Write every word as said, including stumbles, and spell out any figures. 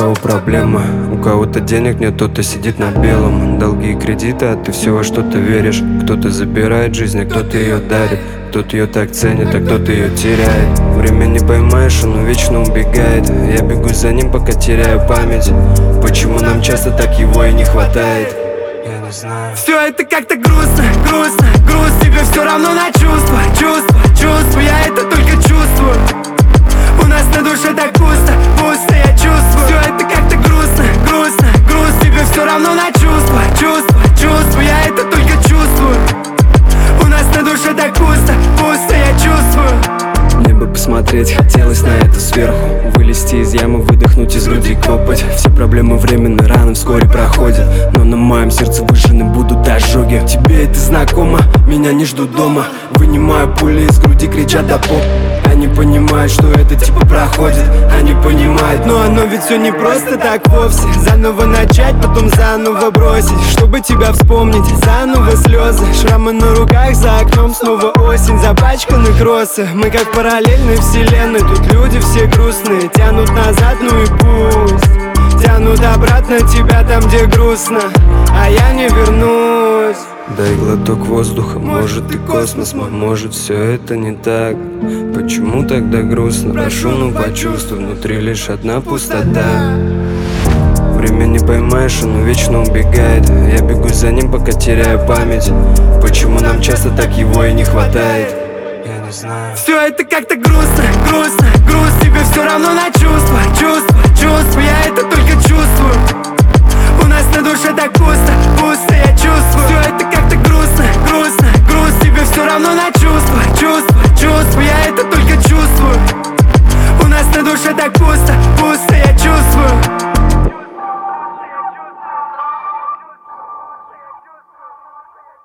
кого проблема. У кого-то денег нет, кто-то сидит на белом. Долги и кредиты, а ты все во что-то веришь. Кто-то забирает жизнь, а кто-то ее дарит. Кто-то ее так ценит, а кто-то ее теряет. Время не поймаешь, оно вечно убегает. Я бегу за ним, пока теряю память. Почему нам часто так его и не хватает? Я не знаю. Все это как-то грустно, грустно, грусть. Тебе все равно на чувства, чувства, чувства. Я это только чувствую. У нас на душе так пусто, пусто, я чувствую. Все это как-то грустно, грустно, грусть. Тебе все равно на чувства, чувства, чувства. Я это только чувствую. У нас на душе так пусто, пусто, я чувствую. Мне бы посмотреть хотелось на это сверху. Вылезти из ямы, выдохнуть из груди копоть. Все проблемы временно, раны вскоре проходят. Но на моем сердце выжжены будут ожоги. Тебе это знакомо, меня не ждут дома. Вынимаю пули из груди, кричат до поп. Они понимают, что это типа проходит. Они понимают, но оно ведь все не просто так вовсе. Заново начать, потом заново бросить, чтобы тебя вспомнить. Заново слезы, шрамы на руках, за окном снова осень. Запачканы кроссы, мы как параллельные вселенной. Тут люди все грустные, тянут назад, ну и пусть. Тянут обратно тебя там, где грустно, а я не вернусь. Дай глоток воздуха, может и космос, может все это не так. Почему тогда грустно? Прошу, ну почувствуй, внутри лишь одна пустота. Время не поймаешь, оно вечно убегает. Я бегу за ним, пока теряю память. Почему нам часто так его и не хватает? Я не знаю. Все это как-то грустно, грустно, грусть. Тебе все равно на чувства, чувства, чувства. Я это только чувствую. У нас на душе так пусто, пусто, я чувствую. Все это как-то грустно, грустно, грусть. Тебе все равно на чувства, чувства, чувства. Я это только чувствую. У нас на душе так пусто,